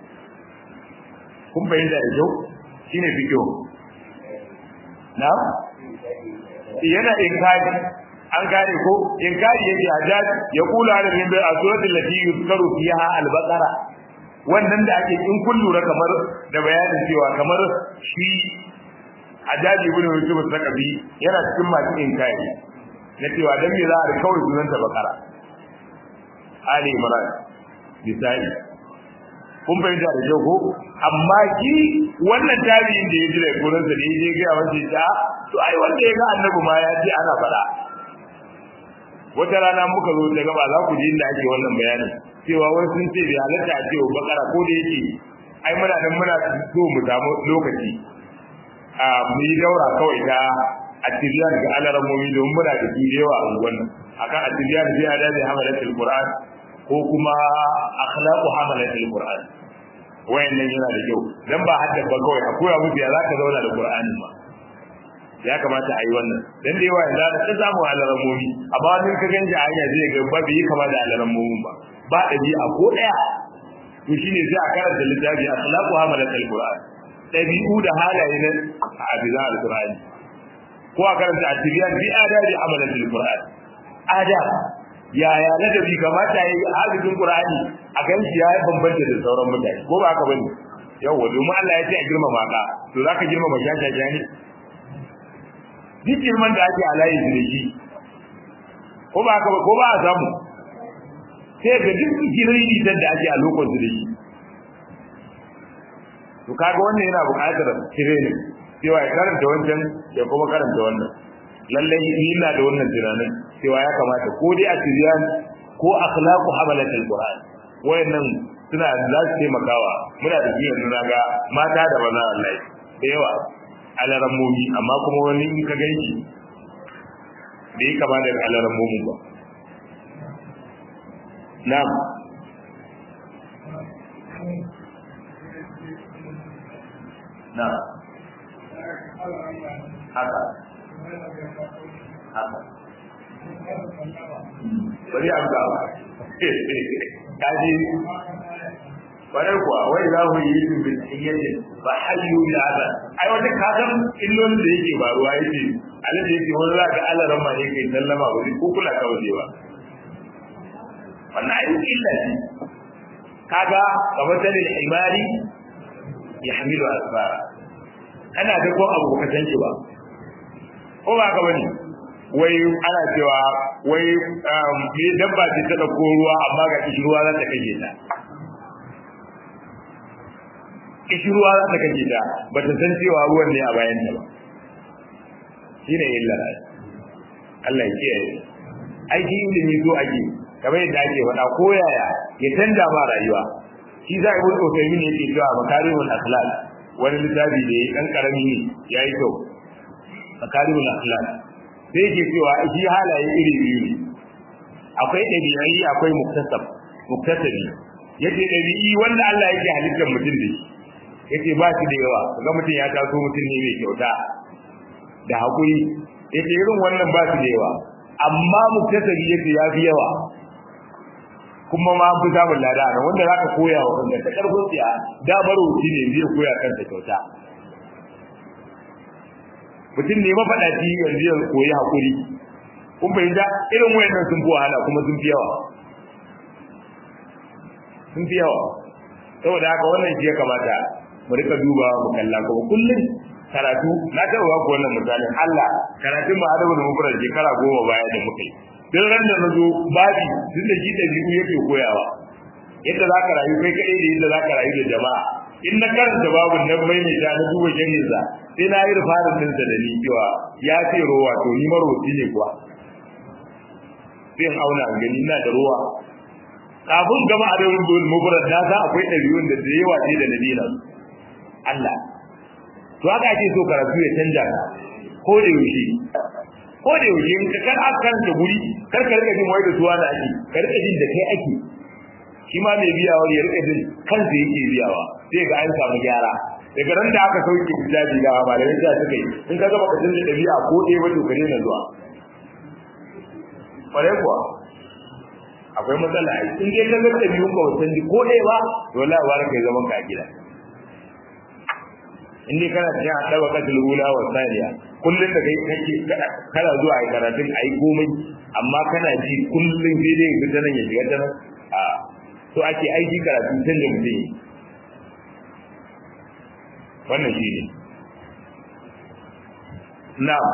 kun bayyana da kyau shine fikiyo na yana inkari an gane ko inkari yake hajjaj ya kula da min a suratul lati yuzkaru fiha al-baqara wannan da ake in kun lura kamar da bayanin cewa kamar shi hajjaj ibn yusuf sakabi yana cikin masu inkari na cewa dan me za a kawai sunanta baqara ali imran misali kun bayyana da kyau ko amma ki wannan tabi'in da ya jira gurin sa da ya je ga wanda ta to ai wanda ya ga annabi ma ya ce ana fada wata rana muka zo daga ba za ku ji inda ake wannan bayanin cewa wai sun ce bai halatta a cewa bakara ko da yake ai muna nan muna so mu samu lokaci a mu yi daura kawai ta atiliyan ga alaramomi don muna da su da yawa a wannan akan atiliyan bi adadi hamalatul qur'an ko kuma akhlaqu hamalatul qur'an wayannan yana da kyau dan ba hadda ba kawai akwai abu da zaka zauna da qur'anin ma ya kamata a yi wannan dan da yawa yanzu ta samu alaramomi amma wani ka ganje a hanya zai ga ba bai kama da alaramomin ba dabi'a ko daya to shine sai a karanta littafi akhlaqu hamalatul qur'an dabi'u da halaye na abiza al-qur'ani ko a karanta at-tibyan bi adadi hamalatul qur'an adab yaya ladabi kamata yayi hadisin qur'ani a ganshi ya bambanta da sauran mutane ko ba haka bane yawa domin Allah ya ce a girmama ka to zaka girmama jajaja ne duk girman da ake alayi da shi ko ba haka ko ba a samu sai ga duk girri da ake a lokacin da shi to kaga wannan yana buƙatar training cewa ya karanta wancan ya kuma karanta wannan lalle ina da wannan tunanin cewa ya kamata ko dai a tibiyan ko akhlaqu hamalatul qur'an wayannan suna za su taimakawa muna da jiya nuna ga mata da maza Allah da yawa alarammomi amma kuma wani in ka ganki da yi kama da alarammomi ba na'am na'am haka bari an ga kaji bare kuwa wai za mu yi su bin tiyyaje ba hayyu bi hada ai wanda kasan illolin da yake baruwa yake alin da yake wani zaka Allah ran ma ne kai sallama ba ko kula ka waje ba wannan ai illa ce kaga kamar dalil imari yahmilu asfara ana da ko abu ka san shi ba ko ba ka bane wai ana cewa wai me dabba ce ta dauko ruwa amma ga kishirwa za ta kashe ta kishirwa za ta kashe ta ba ta san cewa ruwan ne a bayan ta ba shine illa Allah ya kiyaye aiki ilimi zo ake kamar yadda ake faɗa ko yaya ya canza ma rayuwa shi za a yi wani ne yake cewa makarimul akhlaq wani littafi da ya dan karami ne yayi kyau makarimul akhlaq sai yake cewa shi halaye iri biyu ne akwai dabi'i akwai muktasabi yace dabi'i wanda Allah yake halittar mutum da shi yace ba shi da yawa kaga mutum ya taso mutum ne mai kyauta da hakuri yace irin wannan ba shi da yawa amma muktasabi yace ya fi yawa kuma ma fi samun lada ne wanda zaka koya wa kanka ta karfin tsiya da baruci ne zai koya kanka kyauta mutum ne mafaɗaci yanzu ya koyi hakuri kun fahimta irin wayannan sun fi wahala kuma sun fi yawa saboda haka wannan shi ya kamata mu rika duba mu kalla kuma kullum karatu na taɓa ba ku wannan misalin Allah karatun mu adabu da mukurar shekara 10 baya da muka yi duk ran da nazo babi duk da shi da biyu yake koyawa yadda za ka rayu kai kaɗai da yadda za ka rayu da jama'a in na karanta babun nan mai mai na duba jami'a sai na yi rufarin ɗinsa da ni cewa ya ce rowa to ni maroci ne kuwa sai in auna gani ina da rowa kafin gama adabul mufrad da sa akwai dabi'un da yawa ce da nabila Allah to haka ake so karatu ya canja ka ko da yaushe in ka kan da guri kar ka rika jin wai da suwa da ake ka rika jin da kai ake shi ma mai biyawa ya rika jin kansa yake biyawa sai ga an samu gyara daga ran da aka sauke hijabi da ba da yadda suka yi in ka gaba ka canza dabi'a ko dai ba to kare na zuwa bare kuwa akwai matsala ai in dai ka ga dabi'un ka wasan ko dai ba to wallahi wa kai zaman ka a gida in dai kana cikin adawa katul ula wa thaniya kullun da kai kake kana zuwa ai karatun ai komai amma kana ji kullun sai dai ga nan ya shiga nan a to ake aiki karatu tun da mutum wannan shi ne na'am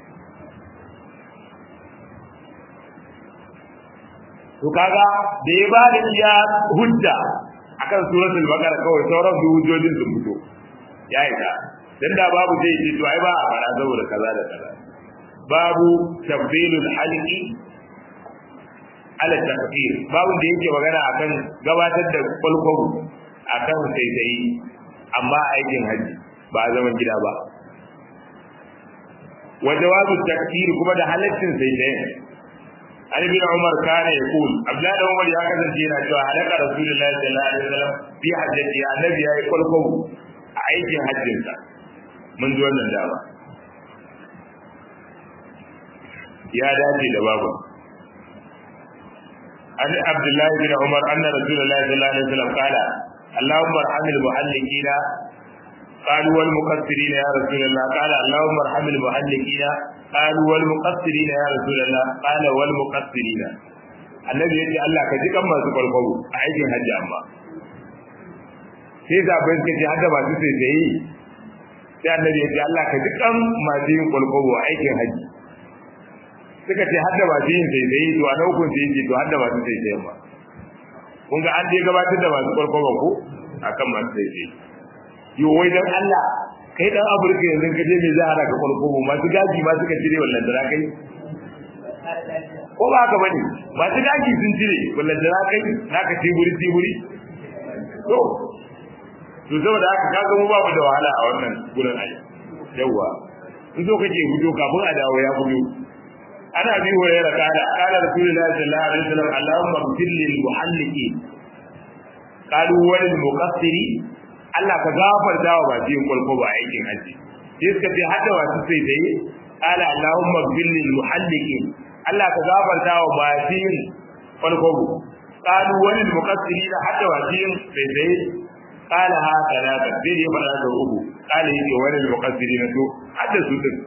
to kaga da ya ba da iya hujja akan suratul baqara kawai sauran hujjojin sun fito ya yi ta dan da babu zai ce to ai ba a fara saboda kaza da kaza babu tabdilul halqi ala tafsir babu da yake magana akan gabatar da kwalkwabo akan sai amma aikin haji ba zaman gida ba wa jawabu takfir kuma da halaccin sai Ali bin Umar kana yaqul Abdullah da Umar ya kasance yana cewa halaka Rasulullahi sallallahu alaihi wasallam fi hajjati annabi yayi kwalkwabo a aikin hajjinsa mun ji wannan dama ya dace da babu an Abdullah bin Umar anna Rasulullahi sallallahu alaihi wasallam qala اللهم ارحم المحلقين قالوا والمقصرين يا رسول الله قال اللهم ارحم المحلقين قالوا والمقصرين يا رسول الله قال والمقصرين annabi yace Allah ka ji kan masu kwalkwabo a aikin hajji amma sai da ban kace hadda ba su sai sai annabi yace Allah ka ji kan masu yin kwalkwabo a aikin hajji suka ce hadda ba su yin sai to a naukun sai yace to hadda ba su sai amma kun ga an dai gabatar da masu kwalkwabo ko akan masu sai yo wai dan Allah kai dan Afirka yanzu kaje me za a raka kwalkwabo masu gaji ma suka cire wallan da kai ko ba haka bane masu gaji sun cire wallan da kai naka tiburi to saboda haka kaga mu babu da wahala a wannan gurin ai yawa in zo kake gudo kafin a dawo ya gudo ana bi hurairar kala rasulullahi sallallahu alaihi wasallam Allahumma ighfir lil muhalliqin qalu wal muqassiri Allah ka gafarta wa masu yin kwalkwabo a aikin haji sai suka ce hadda wasu sai dai qala Allahumma ighfir lil muhalliqin Allah ka gafarta wa masu yin kwalkwabo qalu wal muqassiri hadda wasu yin sai dai qala ha talata sai ya fara da uku qala yake wal muqassiri to hadda su din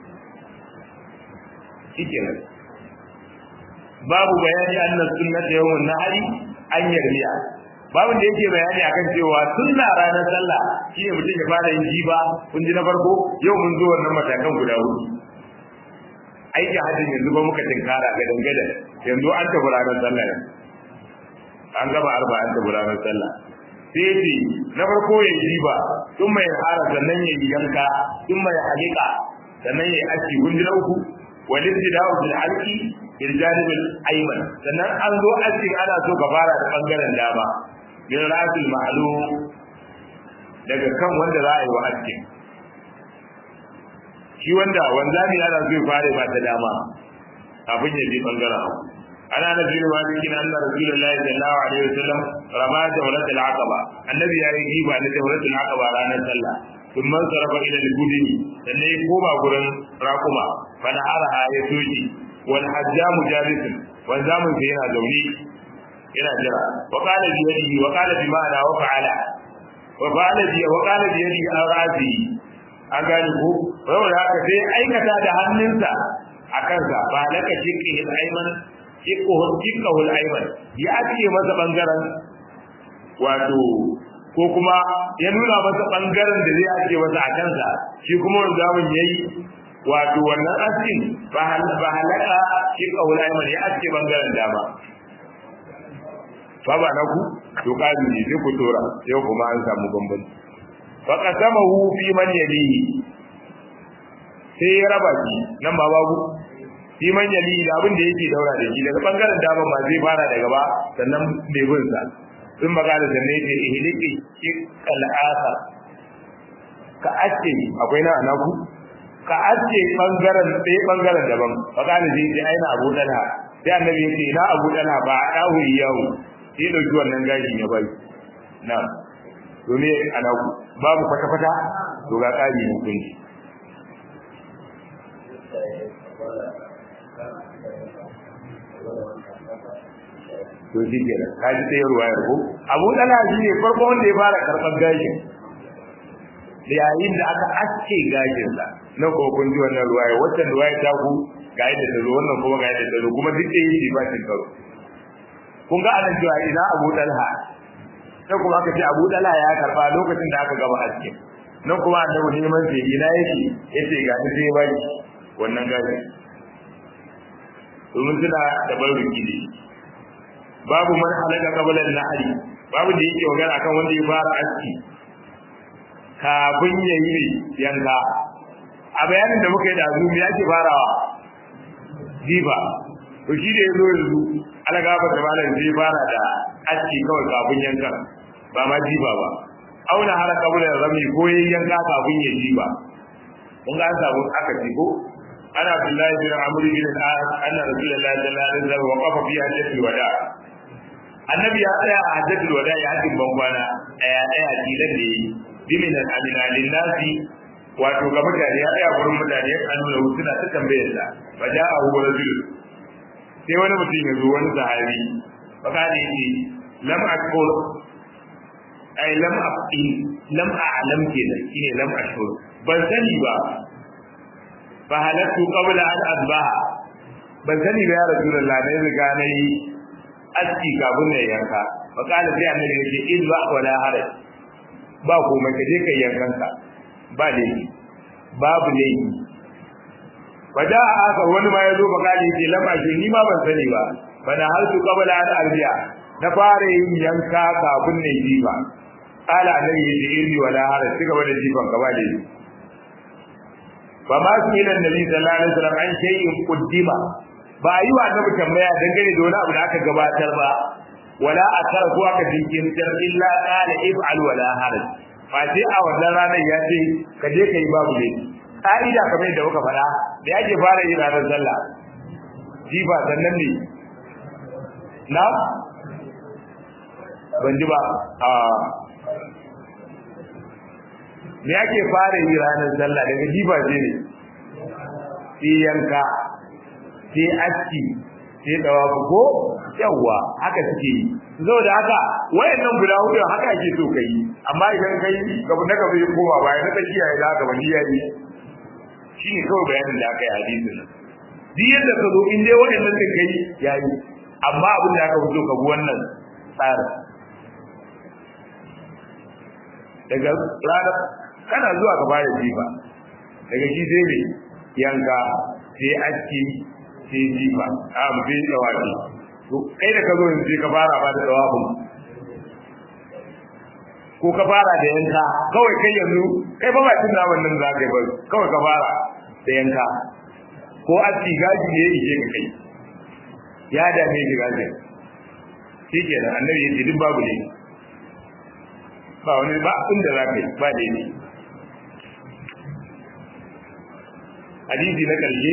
shikenan babu bayani annas sunnata yawmun nahari an yarmiya babu da yake bayani akan cewa sunna ranar sallah shine mutum ya fara yin jiba kun ji na farko yau mun zo wannan matakan guda hudu aiki hajjin yanzu ba muka tinkara ga dangada yanzu an tafi ranar sallah an gaba arba an tafi ranar sallah sai ce na farko ya jiba tun mai hara sannan ya yanka tun mai halika sannan ya aski kun ji na uku walibtida'u bil halqi bil janib al ayman sannan an zo aski ana so ka fara da bangaren dama bil ra'sil ma'lum daga kan wanda za a yi wa aski shi wanda wanzami ana so ya fara ba ta dama kafin ya je bangaren hagu ana da bin malikin Allah rasulullahi sallallahu alaihi wasallam rama jawratul aqaba annabi ya yi giba da jawratul aqaba ranar sallah ثم صرف الى البدن sannan ya koma gurin rakuma fana araha ya soki wal hajjam jalis wal zamun sai yana zauni yana jira wa qala bi yadihi wa qala bi ma'ana wa fa'ala bi yadihi arasi an gani ko wanda haka sai aikata da hannunsa akan sa ba laka shiqqi al-ayman shiqqahu al-ayman ya ake masa bangaren wato ko kuma ya nuna masa bangaren da zai ake masa a kansa shi kuma wanda zamun yayi wato wannan askin ba halaka shi kaulai mai ya aske bangaren dama fa ba na ku to kaji ne sai ku tora sai kuma an samu bambanci fa qasamahu fi man yalihi sai ya raba shi nan ba babu shi man yali da abin da yake daura da shi daga bangaren dama ma zai fara da gaba sannan mai bin sa sun magana da ne ce ihliki kal'asa ka ace akwai na anaku ka ace bangaren sai bangaren daban magana zai ce aina Abu Talha sai annabi ya ce ina Abu Talha ba dahu yawo sai dauki wannan gashi ya bai na to ne anaku babu kwata to ga kari hukunci to shi kenan kaji sai ruwayar ko Abu Talha shi ne farko wanda ya fara karɓar gashin da yayin da aka aske gashin sa na ko kun ji wannan ruwaya wannan ruwaya ta ku ga yadda ta zo wannan kuma ga yadda ta zo kuma duk ɗaya ne ba cin karo kun ga anan cewa ina Abu Talha sai kuma aka ce Abu Talha ya karba lokacin da aka gaba aske nan kuma annabi neman sai ina yake yace ga ni sai bai wannan gashin domin tana da baruki ne babu man halaka qabla al-nahri babu da yake magana akan wanda ya fara aski kafin yayi yanka a bayanin da muka yi da azumi yake farawa jiba to shi da yazo yanzu alaga ba da malam zai fara da aski kawai kafin yanka ba ma jiba ba auna halaka qabla rami ko yayin yanka kafin ya jiba kun ga an samu aka ji ko ana billahi bin amr bin al-as anna rasulullahi sallallahu alaihi wasallam waqafa fi hajjatil wada annabi ya tsaya a hajjatul wada ya hajjin bangwana daya tilan da yi dimin al-amina lillahi wato ga mutane ya tsaya gurin mutane ya kanu da suna ta tambayar sa baja a huwa rajul sai wani mutum ya zo wani sahabi baka ne yake lam aqul ay lam aqil lam a'lam kenan shine lam ashur ban sani ba fa halatu qabla an asbaha ban sani ba ya rasulullahi ne riga nayi aski kafin ne yanka fa kana sai annabi yace idwa wala haraj ba komai kaje kai yankanka ba laifi babu laifi wada aka wani ma yazo ba kana yace lama shi ni ma ban sani ba bana haltu qabla an arbiya na fara yin yanka kafin ne jifa kala annabi yace idwa wala haraj kiga wanda jifan ka ba laifi fa ma su ila annabi sallallahu alaihi wasallam an shay'in quddima ba yi wa annabi tambaya dangane da wani abu da aka gabatar ba wala akara ko aka jinkirtar illa qala if'al wala haraj fa sai a wannan ranar ya ce ka je kai babu ne ka'ida kamar da muka faɗa da yake fara yin ranar sallah jifa sannan ne na ban ji ba me yake fara yin ranar sallah daga jifa ce ne sai yanka sai aski sai dawafu ko yawa haka suke yi saboda haka wayannan guda hudu haka ake so kai amma idan kai gaba na gaba ya koma baya na tsakiya ya da gaba ni yayi shine kawai bayanin da aka yi hadisin nan duk yadda ka zo in dai wayannan din kai yayi amma abin da aka fito ka bi wannan tsari daga rana kana zuwa ka fara jifa daga shi sai ne yanka sai aski sai jifa a mutum tsawafi to kai da ka zo yanzu ka fara ba da tsawafin ko ka fara da yanka kawai kai yanzu kai ba cin naman nan za ka yi ba kawai ka fara da yanka ko aski gaji ne ya ishe ka kai ya dame shi gaji shi ke da annabi ya ce duk babu ne ba wani ba inda za ka yi ba ne ne hadisi na ƙarshe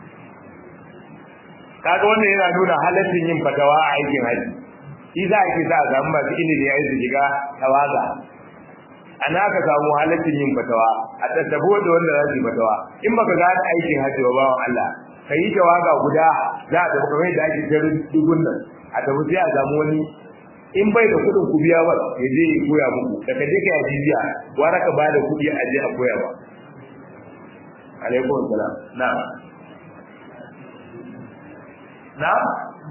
kaga wannan yana nuna halaccin yin fatawa a aikin haji shi za a ke sa a samu masu ilimi ya yi su shiga tawaga ana ka samu halaccin yin fatawa a tattabo da wanda za su yi fatawa in baka gane aikin haji ba bawan Allah ka yi tawaga guda za a tafi kamar yadda ake tarin dugun nan a tafi sai a samu wani in bai da kuɗin ku biya ba ya je ya koya muku da ka je ka yi biya wara ka ba da kuɗi a je a koya ba alaikum salam na'am na'am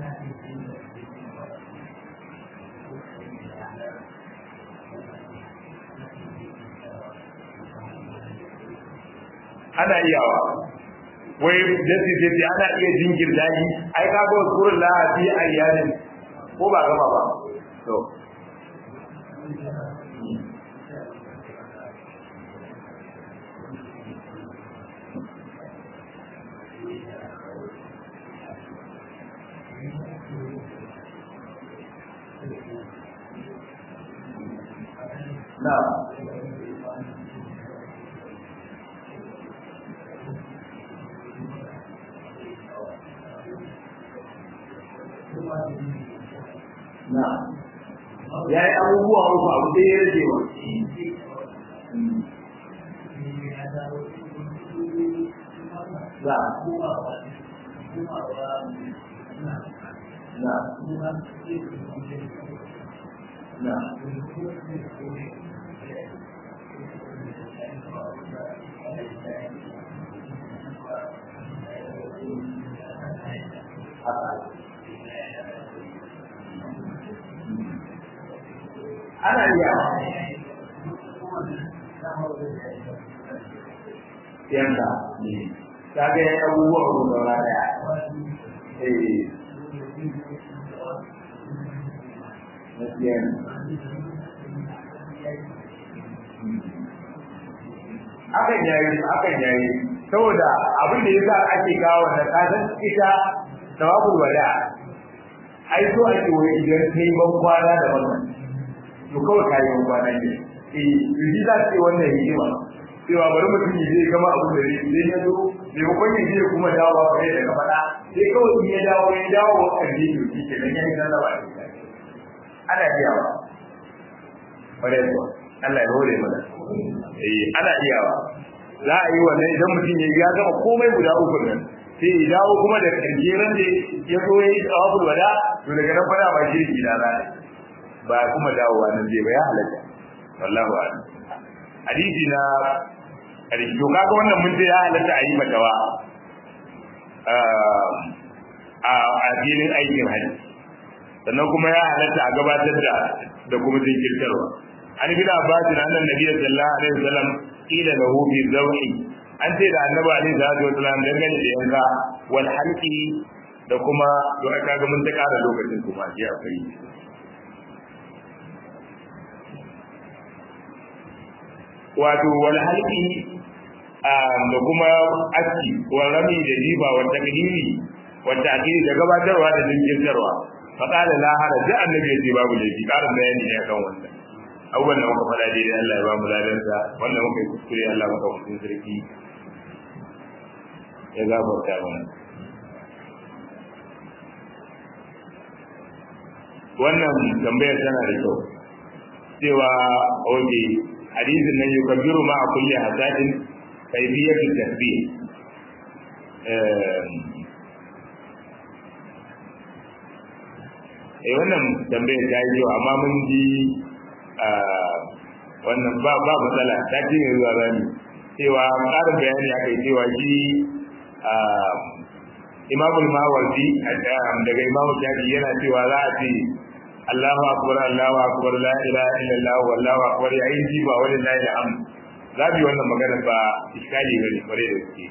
ana iyawa wai jasi sai ana iya jinkirta shi ai ka ga kurun lahafi ayyanin ko ba gama ba to na na ya yi abubuwa uku abu da ya rage wa za na ana iya yanka ta ga ya abubuwa ko da daya akan yayi saboda abin da yasa ake kawo da kasan ita tawabul wada ai so ake wani idan kai ban kwana da wannan to kawai kai ban kwana ne yi za ce wannan hikima cewa bari mutum zai gama abin da zai ya zo bai ko kun yi kuma dawo ba kai daga fada sai kawai in ya dawo wannan ne to shi ke nan yayin da ba ana iyawa bare ko Allah ya hore mana ana iyawa za a yi wannan idan mutum ya gama komai guda uku nan sai ya dawo kuma da kanjeran da ya zo ya yi tsawabul wada to daga nan fara ba shi gida na ba kuma dawowa nan zai ba ya halatta wallahu a'lam hadisi na to kaga wannan mun ce ya halatta a yi matawa a filin aikin hajji sannan kuma ya halatta a gabatar da kuma jinkirtarwa an gina abbasin annan nabi sallallahu alaihi wasallam ila lahu bi zawhi an ce da annabi alaihi salatu wasallam dangane da yanka wal halqi da kuma to aka ga mun ta kara lokacin kuma sai akwai wato wal halqi da kuma aski wal rami da jiba wa takdiri wa ta'khiri da gabatarwa da jinkirtarwa fa qala la haraja annabi ya ce babu laifi karin bayani ne akan wannan abubuwan da muka faɗa daidai Allah ya ba mu ladansa wanda muka yi kuskure Allah maka hukun sarki ya gafarta mana wannan tambayar tana da kyau cewa oke hadisin nan yukabbiru ma a kulli hasadin kaifiyatu tasbih wannan tambayar ta yi amma mun ji wannan ba matsala ta ce ne zuwa rami cewa ƙarin bayani aka yi cewa shi imamul mawardi daga imamu shafi yana cewa za a ce Allahu akbar la ilaha illallah wallahu akbar yayin jiba wallahi alhamd zabi wannan magana ba iskali bane kware da suke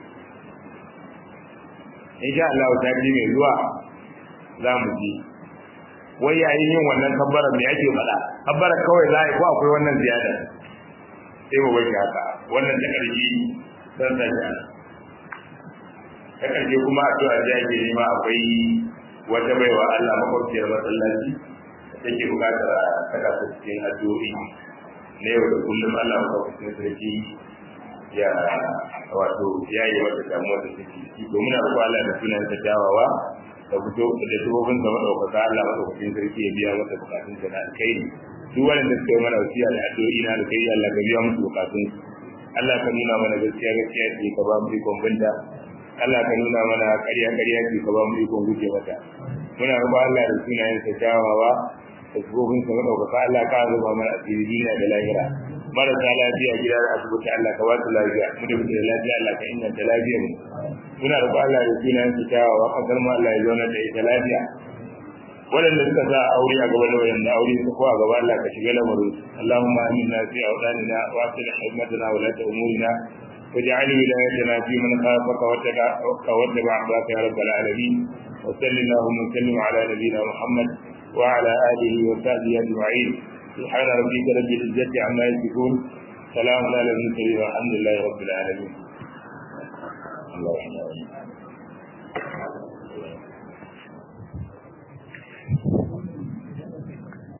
insha Allah ta ji mai zuwa za mu ji wai yayin yin wannan kabbara me ake faɗa kabbara kawai za ko akwai wannan ziyada sai mu bai haka wannan ta karji dan da ya ta karji kuma addu'a da yake nema akwai wata baiwa Allah makwabciyar masallaci take bukatar saka ta cikin addu'o'i ne yau da kullum Allah makwabciyar sarki ya wato yayi mata damuwa da take ciki domin a roƙo Allah da sunan ta dawawa da fito da tubobin da madaukaka Allah madaukakin sarki ya biya masa bukatun sa da alkhairi duk wanda suka yi mana wasiya da addu'o'i na alkhairi Allah ka biya musu bukatun Allah ka nuna mana gaskiya ce ka ba mu ikon binta Allah ka nuna mana ƙarya ce ka ba mu ikon guje mata muna roƙo Allah da sunayen sa kyawawa da tubobin sa madaukaka Allah ka zuba mana asiri duniya da lahira marasa lafiya gida da asibiti Allah ka ba su lafiya mu da muke da lafiya Allah ka inganta lafiyar mu muna roƙo Allah da sunayen sa kyawawa kasar mu Allah ya zauna da ita lafiya waɗanda suka sa aure a gaba da waɗanda aure su ko a gaba Allah ka shiga lamarin Allahumma aminna fi awdanina wa aslih himmatana wa la ta'murina waj'al wilayatana fi man khafaka wa tawakkal ya rabbal alamin wa sallallahu wa sallim ala nabiyyina Muhammad wa ala alihi wa sahbihi ajma'in subhana rabbika rabbil izzati amma yasifun salamun ala al mursalin walhamdulillahi rabbil alamin Allahumma